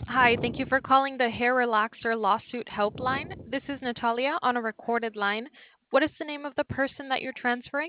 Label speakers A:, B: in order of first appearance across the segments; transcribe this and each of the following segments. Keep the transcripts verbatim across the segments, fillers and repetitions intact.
A: Hi, thank you for calling the Hair Relaxer Lawsuit Helpline. This is Natalia on a recorded line. What is the name of the person that you're transferring?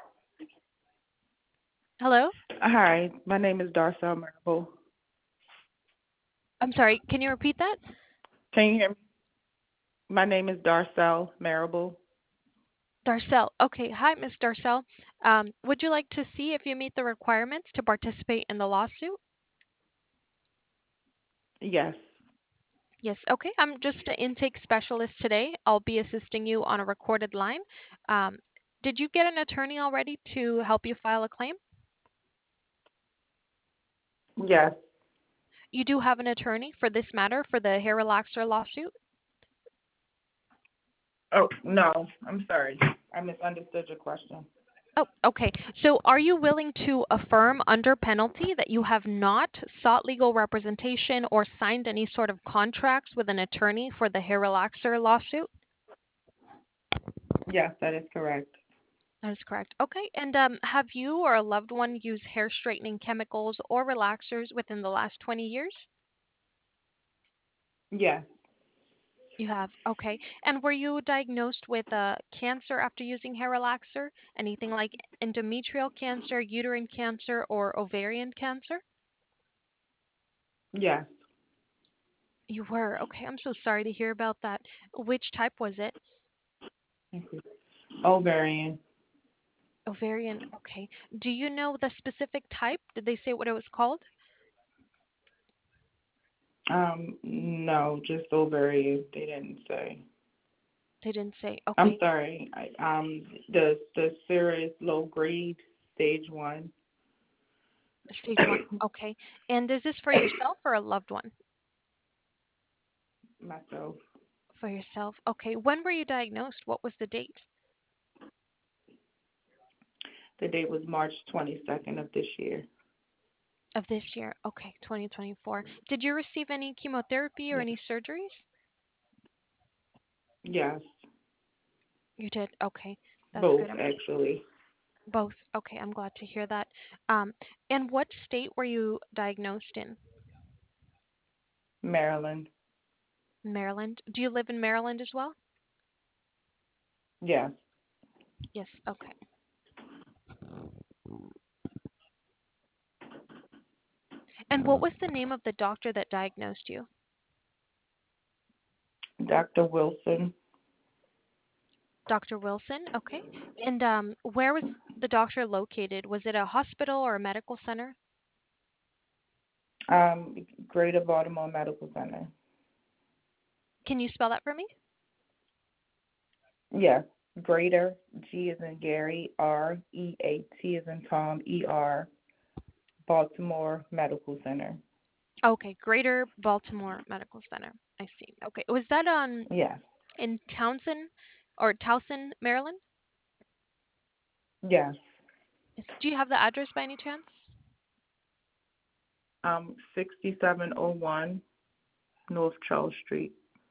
A: Hello?
B: Hi, my name is Darcel Marable.
A: I'm sorry, can you repeat that?
B: Can you hear me? My name is Darcel Marable.
A: Darcel. Okay, hi, Miss Darcel. Um, would you like to see if you meet the requirements to participate in the lawsuit?
B: Yes.
A: Yes, okay. I'm just an intake specialist today. I'll be assisting you on a recorded line. Um, did you get an attorney already to help you file a claim?
B: Yes.
A: You do have an attorney for this matter for the hair relaxer lawsuit?
B: Oh, no. I'm sorry. I misunderstood your question.
A: Oh, okay. So are you willing to affirm under penalty that you have not sought legal representation or signed any sort of contracts with an attorney for the hair relaxer lawsuit?
B: Yes, that is correct.
A: That is correct. Okay. And um, have you or a loved one used hair straightening chemicals or relaxers within the last twenty years?
B: Yes.
A: You have. Okay. And were you diagnosed with uh, cancer after using hair relaxer? Anything like endometrial cancer, uterine cancer, or ovarian cancer?
B: Yes.
A: You were. Okay, I'm so sorry to hear about that. Which type was it?
B: Thank you. Ovarian.
A: Ovarian. Okay. Do you know the specific type? Did they say what it was called?
B: Um, no, just ovarian. They didn't say.
A: They didn't say.
B: I'm
A: Okay.
B: sorry. I, um, the the serious low grade stage one.
A: Stage one. Okay. And is this for yourself or a loved one?
B: Myself.
A: For yourself. Okay. When were you diagnosed? What was the date
B: The date was March twenty-second of this year.
A: of this year? Okay, twenty twenty-four. Did you receive any chemotherapy or
B: Yes.
A: any surgeries?
B: Yes.
A: You did. Okay. That's
B: Both
A: good. I'm
B: actually.
A: both. Okay, I'm glad to hear that. Um, and what state were you diagnosed in?
B: Maryland.
A: Maryland. Do you live in Maryland as well?
B: Yes.
A: Yes. Okay. And what was the name of the doctor that diagnosed you?
B: Doctor Wilson.
A: Doctor Wilson. Okay. And um, where was the doctor located? Was it a hospital or a medical center?
B: Um, Greater Baltimore Medical Center.
A: Can you spell that for me?
B: Yes. Greater G is in Gary, R E A T is in Tom, E R, Baltimore Medical Center.
A: Okay, Greater Baltimore Medical Center. I see. Okay. Was that on
B: Yes.
A: in Townsend or Towson, Maryland?
B: Yes.
A: Yes. Do you have the address by any chance?
B: Um, sixty-seven oh one North Charles Street.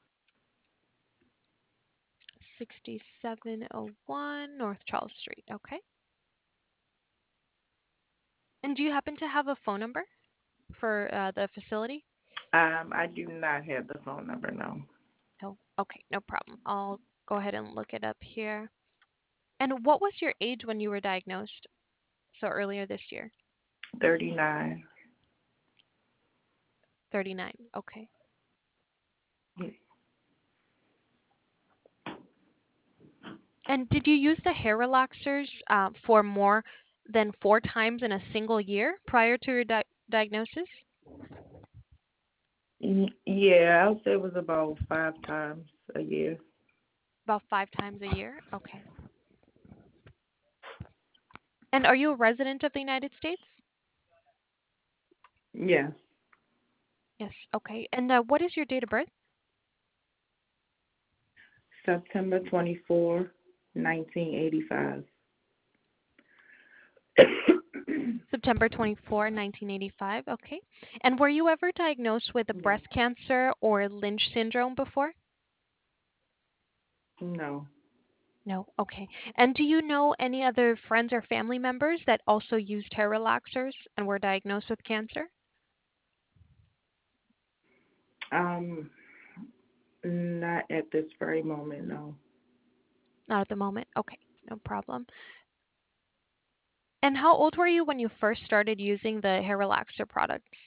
A: sixty-seven oh one North Charles Street. Okay. And do you happen to have a phone number for uh, the facility?
B: Um, I do not have the phone number, no.
A: No. Okay, no problem. I'll go ahead and look it up here. And what was your age when you were diagnosed? So earlier this year?
B: thirty-nine.
A: thirty-nine. Okay. And did you use the hair relaxers uh, for more than four times in a single year prior to your di- diagnosis?
B: Y- Yeah, I'll say it was about five times a year.
A: About five times a year? Okay. And are you a resident of the United States?
B: Yes.
A: Yes. Okay. And uh, what is your date of birth?
B: September twenty-fourth, nineteen eighty-five.
A: September twenty-fourth, nineteen eighty-five. Okay. And were you ever diagnosed with a
B: Yes.
A: breast cancer or Lynch syndrome before?
B: No.
A: No. Okay. And do you know any other friends or family members that also used hair relaxers and were diagnosed with cancer?
B: Um, Not at this very moment, no.
A: Not at the moment. Okay, no problem. And how old were you when you first started using the hair relaxer products?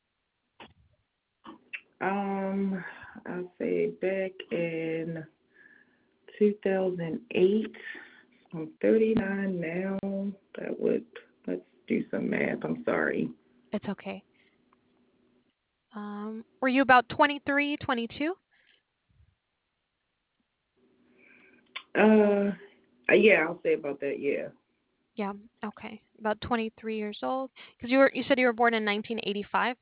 B: Um, I'll say back in two thousand eight. I'm thirty-nine now. That would, let's do some math. I'm sorry.
A: It's okay. Um, were you about twenty-three, twenty-two?
B: Uh, yeah, I'll say about that. Yeah,
A: Yeah, okay. About twenty-three years old. Because you were you said you were born in nineteen eighty-five?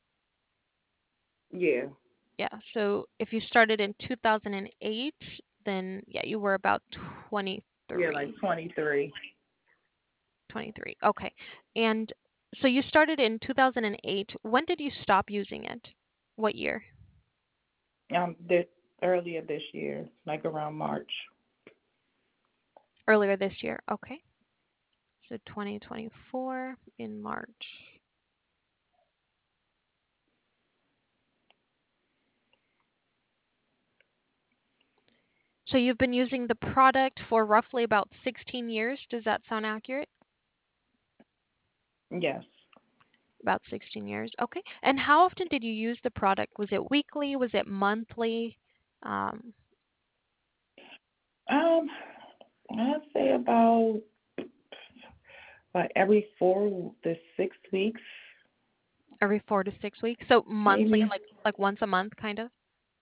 B: yeah,
A: Yeah, so if you started in two thousand eight, then yeah, you were about
B: yeah, like
A: twenty-three.
B: twenty-three.
A: twenty-three. Okay. And so you started in two thousand eight. When did you stop using it? What year?
B: Um, this earlier this year, like around March.
A: Earlier this year. Okay. So twenty twenty-four in March. So you've been using the product for roughly about sixteen years. Does that sound accurate?
B: Yes.
A: About sixteen years. Okay. And how often did you use the product? Was it weekly? Was it monthly? Um,
B: Um, I'd say about like every four to six weeks,
A: every four to six weeks. So monthly,
B: maybe.
A: like like once a month, kind of.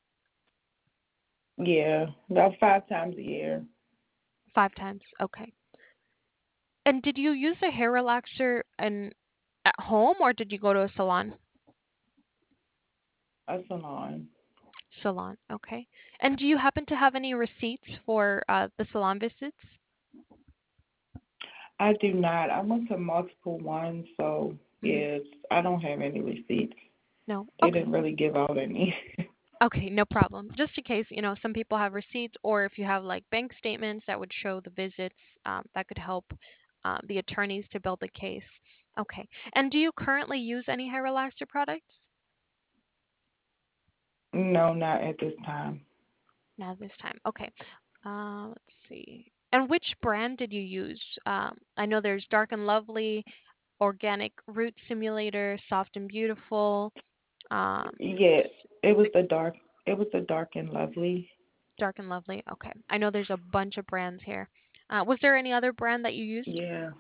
B: Yeah, about five times a year.
A: Five times. Okay. And did you use a hair relaxer and at home or did you go to a salon?
B: A salon.
A: Salon. Okay. And do you happen to have any receipts for uh, the salon visits?
B: I do not. I went to multiple ones, so
A: Hmm.
B: yes, I don't have any receipts.
A: No.
B: They
A: Okay.
B: didn't really give out any.
A: Okay, no problem. Just in case, you know, some people have receipts, or if you have like bank statements that would show the visits, um, that could help um, the attorneys to build the case. Okay. And do you currently use any hair relaxer products?
B: No, not at this time.
A: Not this time. Okay. Uh, let's see. And which brand did you use? Um, I know there's Dark and Lovely, Organic Root Simulator, Soft and Beautiful, um,
B: Yeah, it was the dark. It was the dark and lovely.
A: Dark and Lovely. Okay. I know there's a bunch of brands here. Uh, was there any other brand that you used?
B: Yeah.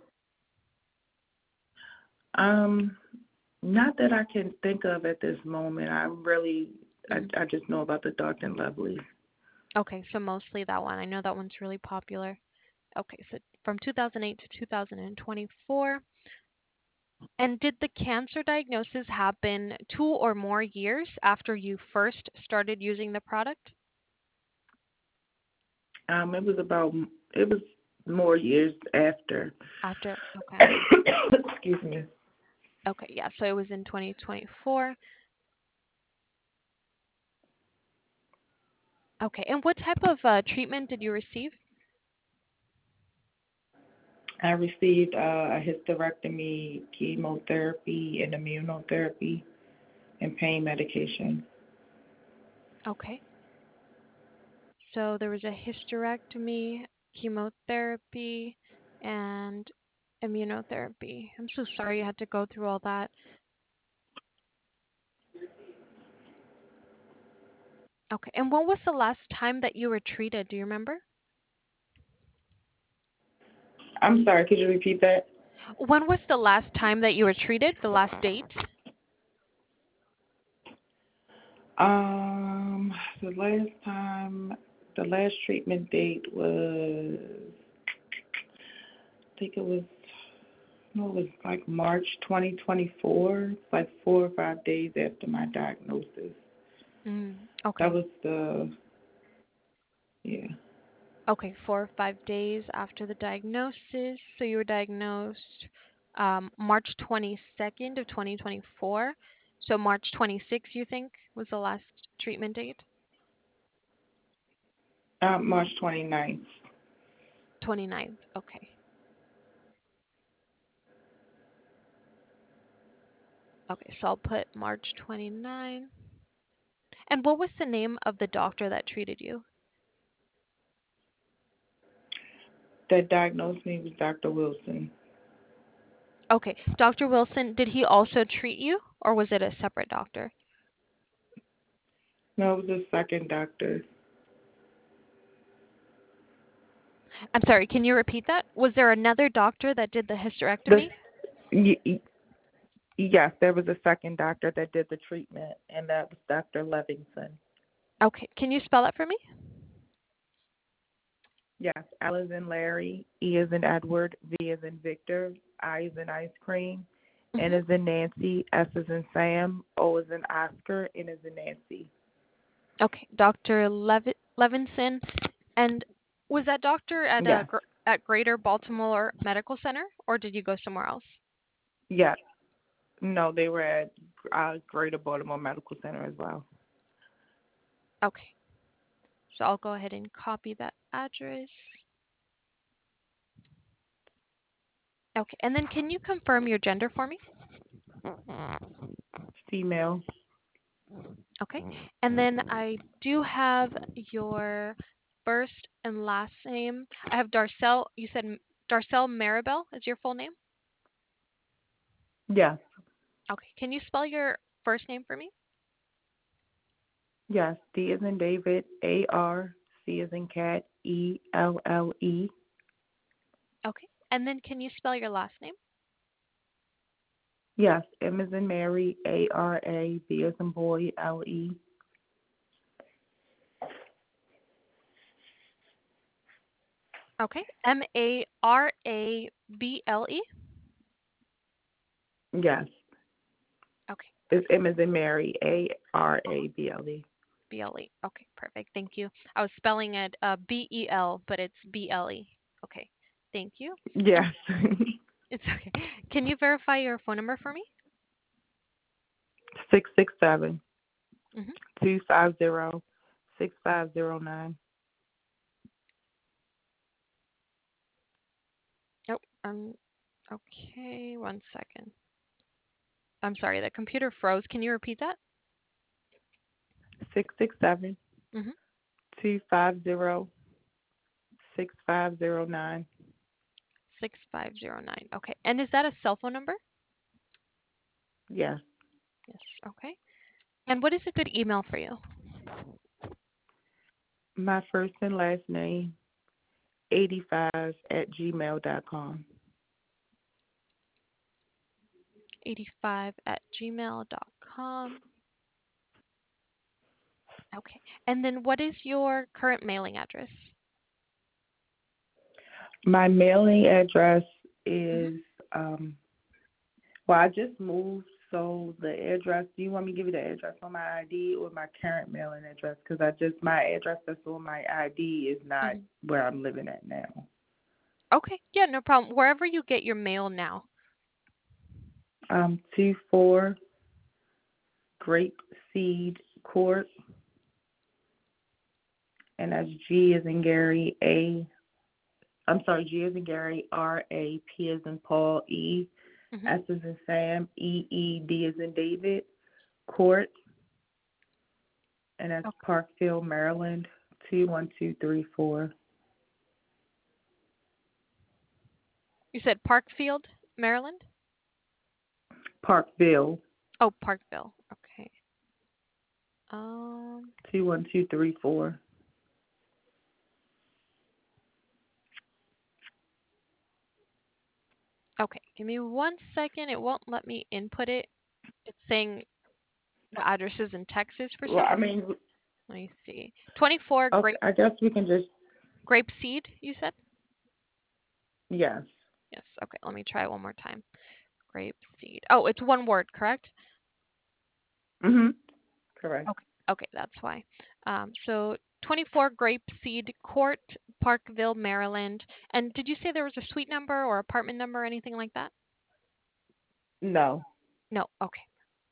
B: Um, Not that I can think of at this moment. I really, I,
A: Mhm.
B: I just know about the dark and lovely.
A: Okay, so mostly that one. I know that one's really popular. Okay, so from two thousand eight to two thousand twenty-four. And did the cancer diagnosis happen two or more years after you first started using the product?
B: Um, it was about, it was more years after.
A: After, okay.
B: Excuse me.
A: Okay, yeah, so it was in twenty twenty-four. Okay, and what type of uh, treatment did you receive?
B: I received uh, a hysterectomy, chemotherapy, and immunotherapy, and pain medication.
A: Okay, so there was a hysterectomy, chemotherapy, and immunotherapy. I'm so sorry you had to go through all that. Okay, and when was the last time that you were treated? Do you remember?
B: I'm sorry, could you repeat that?
A: When was the last time that you were treated? The last date?
B: Um, the last time, the last treatment date was, I think it was, no, it was like March twenty twenty-four, like four or five days after my diagnosis.
A: Mm,
B: That
A: okay.
B: was the, yeah.
A: Okay, four or five days after the diagnosis. So you were diagnosed um, March twenty-second of twenty twenty-four. So March twenty-sixth, you think, was the last treatment date?
B: Uh, March twenty-ninth.
A: twenty-ninth. Okay. Okay, so I'll put March twenty-ninth. And what was the name of the doctor that treated you?
B: That diagnosed me was Doctor Wilson.
A: Okay. Doctor Wilson, did he also treat you or was it a separate doctor?
B: No, it was a second doctor.
A: I'm sorry, can you repeat that? Was there another doctor that did the
B: This,
A: hysterectomy?
B: y- y- yes, there was a second doctor that did the treatment, and that was Doctor Levinson.
A: Okay. Can you spell that for me?
B: Yes, L is in Larry, E is in Edward, V is in Victor, I is in ice cream, N
A: Mhm.
B: is in Nancy, S is in Sam, O is in Oscar, N is in Nancy.
A: Okay. Doctor Lev- Levinson. And was that doctor at uh,
B: Yes,
A: Gr- at Greater Baltimore Medical Center or did you go somewhere else?
B: yes. No, they were at uh, Greater Baltimore Medical Center as well.
A: Okay. So I'll go ahead and copy that address. Okay. And then can you confirm your gender for me?
B: Female.
A: Okay. And then I do have your first and last name. I have Darcel. You said M- Darcel Maribel is your full name?
B: Yes,
A: Okay. Can you spell your first name for me?
B: yes. D is in David, A R, C is in cat, E L L E.
A: Okay. And then can you spell your last name?
B: Yes, M is in Mary, A R A, B is in boy, L E.
A: Okay. M A R A B L E?
B: Yes,
A: Okay.
B: it's
A: Perfect.
B: M is in Mary, A R A B L E.
A: B L E. Okay. Perfect. Thank you. I was spelling it uh, B E L, but it's B L E. Okay. Thank you. And
B: Yes.
A: it's okay. Can you verify your phone number for me?
B: Six six seven
A: Mm-hmm.
B: two five zero six five zero nine.
A: Oh, um, okay. One second. I'm sorry. The computer froze. Can you repeat that?
B: Six six seven
A: Mm-hmm.
B: two five zero six five zero nine.
A: six five zero nine. Okay. And is that a cell phone number?
B: Yes.
A: Yes. Okay. And what is a good email for you?
B: My first and last name, eighty-five at gmail dot com.
A: eighty-five at gmail dot com. Okay. And then what is your current mailing address?
B: My mailing address
A: Mm-hmm.
B: is, um, well, I just moved, so the address, do you want me to give you the address on my I D or my current mailing address? Because I just, my address that's on my I D is not
A: Mm-hmm.
B: where I'm living at now.
A: Okay. Yeah, no problem. Wherever you get your mail now.
B: Um, two four Grape Seed Court, and that's G as in Gary, A, I'm sorry, G as in Gary, R, A, P as in Paul, E,
A: Mm-hmm.
B: S as in Sam, E, E, D as in David, Court, and that's
A: Okay.
B: Parkville, Maryland, two one two three four.
A: You said Parkfield, Maryland?
B: Parkville,
A: Oh, Parkville. Okay. Um,
B: two one two three four.
A: okay. Give me one second. It won't let me input it. It's saying the address is in Texas for
B: Well,
A: some
B: I
A: reason.
B: mean,
A: Let me see. twenty-four
B: okay,
A: grape
B: I guess we can just,
A: grape seed, you said?
B: yes.
A: Yes. Okay. Let me try it one more time. Grape seed. Oh, it's one word, correct?
B: Mhm. Correct.
A: Okay. Okay, that's why. Um, so twenty-four Grape Seed Court, Parkville, Maryland. And did you say there was a suite number or apartment number or anything like that?
B: No.
A: No. Okay.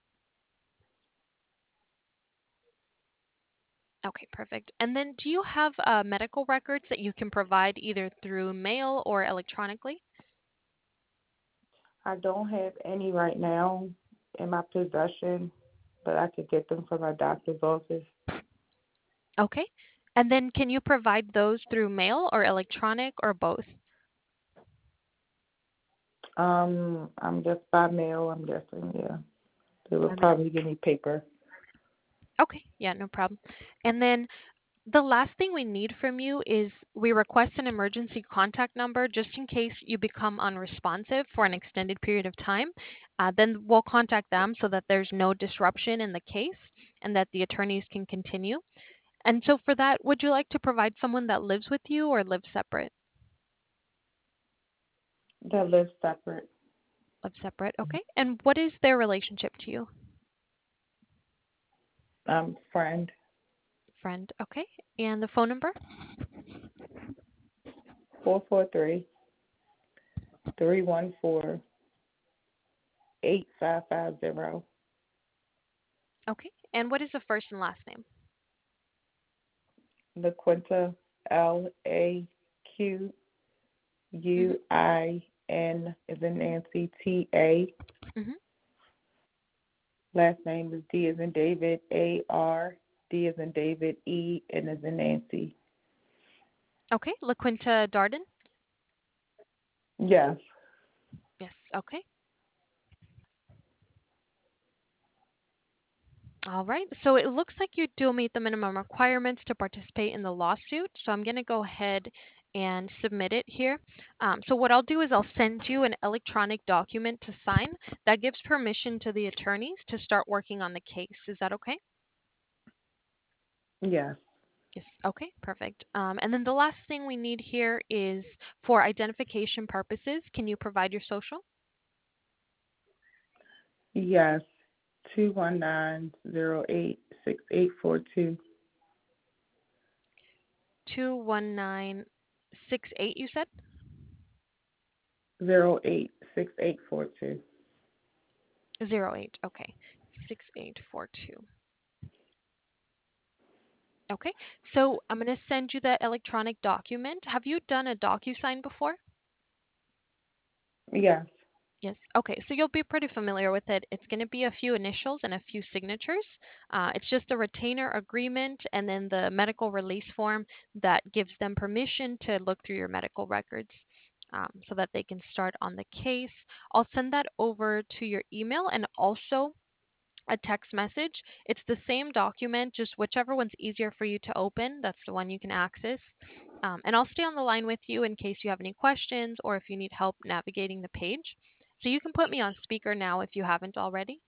A: Okay, perfect. And then do you have uh, medical records that you can provide either through mail or electronically?
B: I don't have any right now in my possession, but I could get them from my doctor's office.
A: Okay. And then can you provide those through mail or electronic or both?
B: Um, I'm just by mail. I'm guessing. Yeah, they would
A: By mail.
B: probably give me paper.
A: Okay. Yeah, no problem. And then the last thing we need from you is we request an emergency contact number just in case you become unresponsive for an extended period of time. Uh, then we'll contact them so that there's no disruption in the case and that the attorneys can continue. And so for that, would you like to provide someone that lives with you or lives separate?
B: That lives separate.
A: Lives separate, okay. And what is their relationship to you?
B: Um, friend.
A: Friend, okay. And the phone number?
B: Four four three three one four eight five five zero.
A: Okay. And what is the first and last name?
B: LaQuinta, L A Q
A: Mhm.
B: U I N is in Nancy, T A.
A: Mhm.
B: Last name is D as in David, A R, D as in David, E, N as in Nancy.
A: Okay. LaQuinta Darden?
B: Yes.
A: Yes. Okay. All right. So it looks like you do meet the minimum requirements to participate in the lawsuit. So I'm going to go ahead and submit it here. Um, so what I'll do is I'll send you an electronic document to sign that gives permission to the attorneys to start working on the case. Is that okay?
B: Yes.
A: Yes. Okay, perfect. Um, and then the last thing we need here is for identification purposes. Can you provide your social?
B: Yes. Two one nine zero eight six eight four two.
A: two one nine six eight, you said?
B: Zero eight six eight four two.
A: Zero eight. Okay. six eight four two. Okay. So I'm going to send you that electronic document. Have you done a DocuSign before?
B: Yes.
A: Yes. Okay. So you'll be pretty familiar with it. It's going to be a few initials and a few signatures. Uh, it's just a retainer agreement and then the medical release form that gives them permission to look through your medical records um, so that they can start on the case. I'll send that over to your email and also a text message. It's the same document, just whichever one's easier for you to open, that's the one you can access. Um, and I'll stay on the line with you in case you have any questions or if you need help navigating the page. So you can put me on speaker now if you haven't already.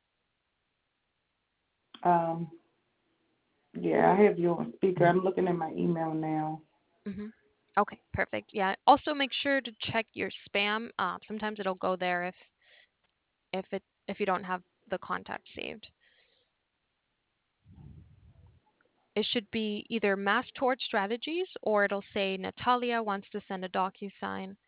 B: Um, yeah, I have you on speaker. I'm looking at my email now.
A: hmm Okay, perfect. Yeah. Also, make sure to check your spam. Uh, sometimes it'll go there if if it if you don't have the contact saved. It should be either Mass Tort Strategies or it'll say Natalia wants to send a DocuSign.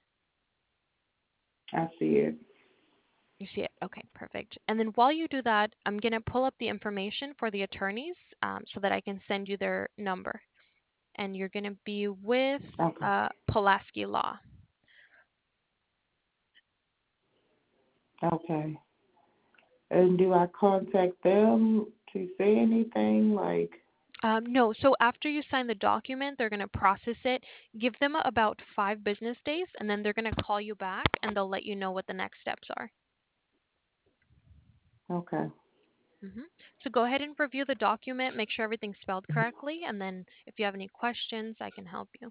B: I see it.
A: You see it. Okay, perfect. And then while you do that, I'm going to pull up the information for the attorneys um, so that I can send you their number. And you're going to be with
B: Okay.
A: uh, Pulaski Law.
B: Okay. And do I contact them to say anything? Like,
A: Um, no, so after you sign the document, they're going to process it. Give them about five business days, and then they're going to call you back and they'll let you know what the next steps are.
B: okay.
A: hmm So go ahead and review the document, make sure everything's spelled correctly, and then if you have any questions, I can help you.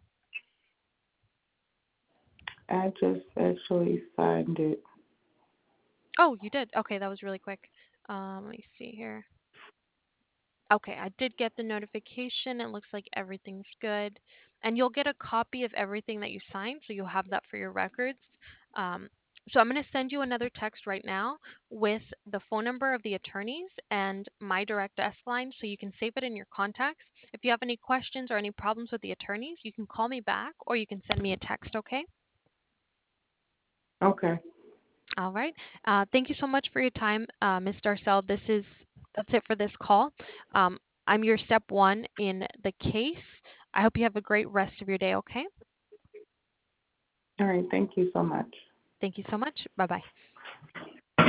B: I just actually signed it.
A: Oh, you did? Okay, that was really quick. Um, let me see here. Okay, I did get the notification. It looks like everything's good. And you'll get a copy of everything that you signed, so you'll have that for your records. Um, so I'm going to send you another text right now with the phone number of the attorneys and my direct desk line so you can save it in your contacts. If you have any questions or any problems with the attorneys, you can call me back or you can send me a text, okay?
B: Okay.
A: All right. Uh, thank you so much for your time, uh, Miz Darcel. This is that's it for this call. Um, I'm your step one in the case. I hope you have a great rest of your day. Okay.
B: All right. Thank you so much.
A: Thank you so much. Bye bye.